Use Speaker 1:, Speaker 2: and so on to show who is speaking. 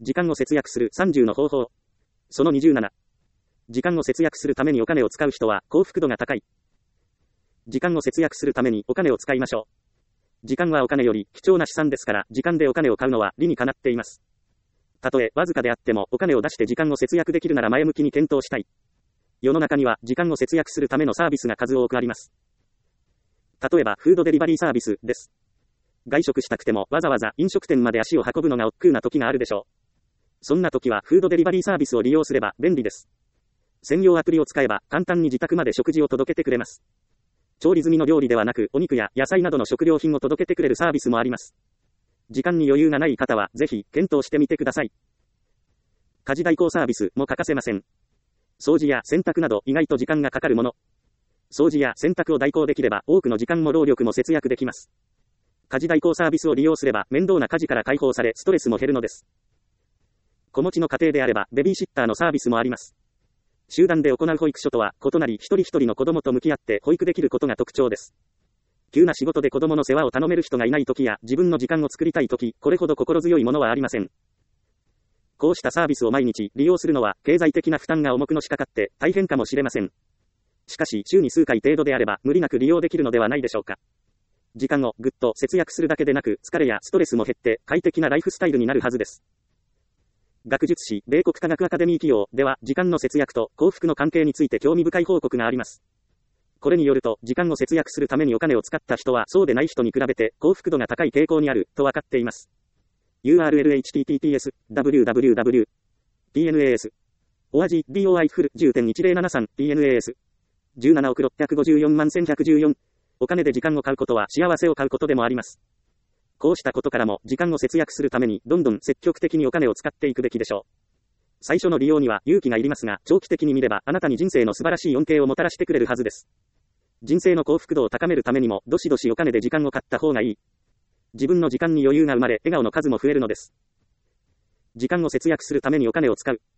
Speaker 1: 時間を節約する30の方法。その27。時間を節約するためにお金を使う人は幸福度が高い。時間を節約するためにお金を使いましょう。時間はお金より貴重な資産ですから、時間でお金を買うのは理にかなっています。たとえわずかであってもお金を出して時間を節約できるなら前向きに検討したい。世の中には時間を節約するためのサービスが数多くあります。例えばフードデリバリーサービスです。外食したくてもわざわざ飲食店まで足を運ぶのが億劫な時があるでしょう。そんな時はフードデリバリーサービスを利用すれば便利です。専用アプリを使えば簡単に自宅まで食事を届けてくれます。調理済みの料理ではなくお肉や野菜などの食料品を届けてくれるサービスもあります。時間に余裕がない方はぜひ検討してみてください。家事代行サービスも欠かせません。掃除や洗濯など意外と時間がかかるもの。掃除や洗濯を代行できれば多くの時間も労力も節約できます。家事代行サービスを利用すれば面倒な家事から解放されストレスも減るのです。子持ちの家庭であればベビーシッターのサービスもあります。集団で行う保育所とは異なり一人一人の子供と向き合って保育できることが特徴です。急な仕事で子供の世話を頼める人がいない時や自分の時間を作りたい時、これほど心強いものはありません。こうしたサービスを毎日利用するのは経済的な負担が重くのしかかって大変かもしれません。しかし週に数回程度であれば無理なく利用できるのではないでしょうか。時間をぐっと節約するだけでなく疲れやストレスも減って快適なライフスタイルになるはずです。学術誌米国科学アカデミー企業では時間の節約と幸福の関係について興味深い報告があります。これによると時間を節約するためにお金を使った人はそうでない人に比べて幸福度が高い傾向にあると分かっています。URL https www tnas org doi full 10.1073 tnas 17億654万1114。お金で時間を買うことは幸せを買うことでもあります。こうしたことからも時間を節約するためにどんどん積極的にお金を使っていくべきでしょう。最初の利用には勇気がいりますが、長期的に見ればあなたに人生の素晴らしい恩恵をもたらしてくれるはずです。人生の幸福度を高めるためにもどしどしお金で時間を買った方がいい。自分の時間に余裕が生まれ笑顔の数も増えるのです。時間を節約するためにお金を使う。